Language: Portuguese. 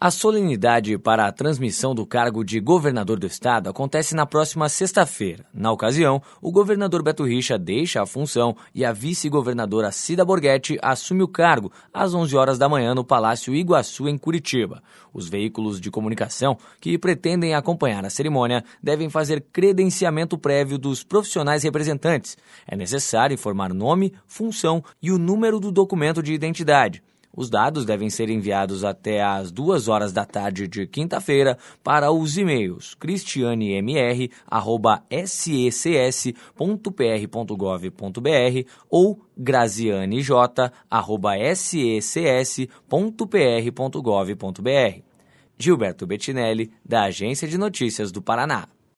A solenidade para a transmissão do cargo de governador do estado acontece na próxima sexta-feira. Na ocasião, o governador Beto Richa deixa a função e a vice-governadora Cida Borghetti assume o cargo às 11 horas da manhã no Palácio Iguaçu, em Curitiba. Os veículos de comunicação que pretendem acompanhar a cerimônia devem fazer credenciamento prévio dos profissionais representantes. É necessário informar nome, função e o número do documento de identidade. Os dados devem ser enviados até às 2 horas da tarde de quinta-feira para os e-mails cristianemr@secs.pr.gov.br ou grazianej@secs.pr.gov.br. Gilberto Bettinelli, da Agência de Notícias do Paraná.